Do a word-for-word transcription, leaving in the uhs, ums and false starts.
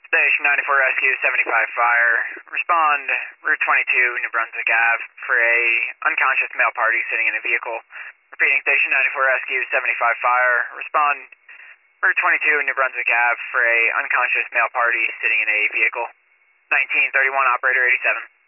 Station ninety-four Rescue, seventy-five Fire. Respond, Route twenty-two, New Brunswick Ave, for a unconscious male party sitting in a vehicle. Repeating, Station ninety-four Rescue, seventy-five Fire. Respond, Route twenty-two, New Brunswick Ave, for a unconscious male party sitting in a vehicle. nineteen thirty-one, Operator eighty-seven.